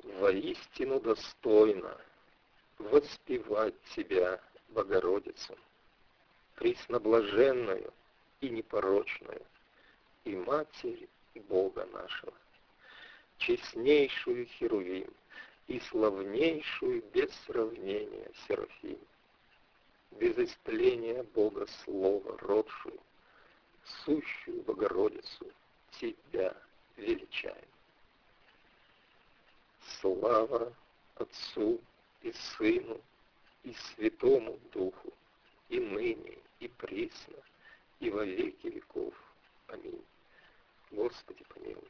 Воистину достойно воспевать Тебя, Богородицу, пресноблаженную и непорочную, и Матерь Бога нашего, честнейшую Херувим и славнейшую без сравнения Серафим, без истления Бога Слова родшую, сущую Богородицу, Тебя величаем. Слава Отцу и Сыну и Святому Духу, и ныне, и присно, и во веки веков. Аминь. Господи помилуй.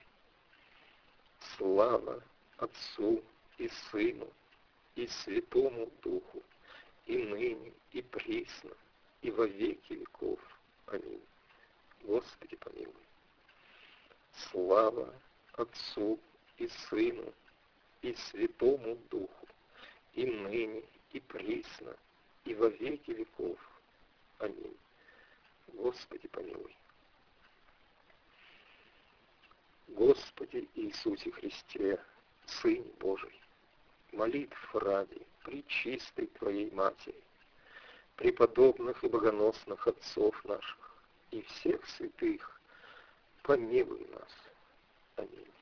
Слава Отцу и Сыну и Святому Духу, и ныне, и присно, и во веки веков. Аминь. Господи помилуй. Слава Отцу и Сыну и Святому Духу, и ныне, и присно, и во веки веков. Аминь. Господи помилуй. Господи Иисусе Христе, Сыне Божий, молитв ради пречистой Твоей Матери, преподобных и богоносных отцов наших и всех святых, помилуй нас. Аминь.